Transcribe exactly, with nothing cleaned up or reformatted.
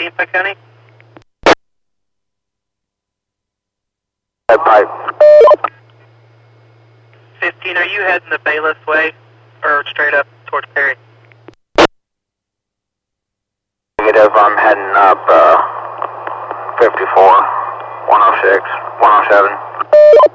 fifteen, Pike County. Hey, Pike. fifteen, are you heading the Bailiff way or straight up towards Perry? Negative, I'm heading up uh, fifty-four, one oh six, one oh seven.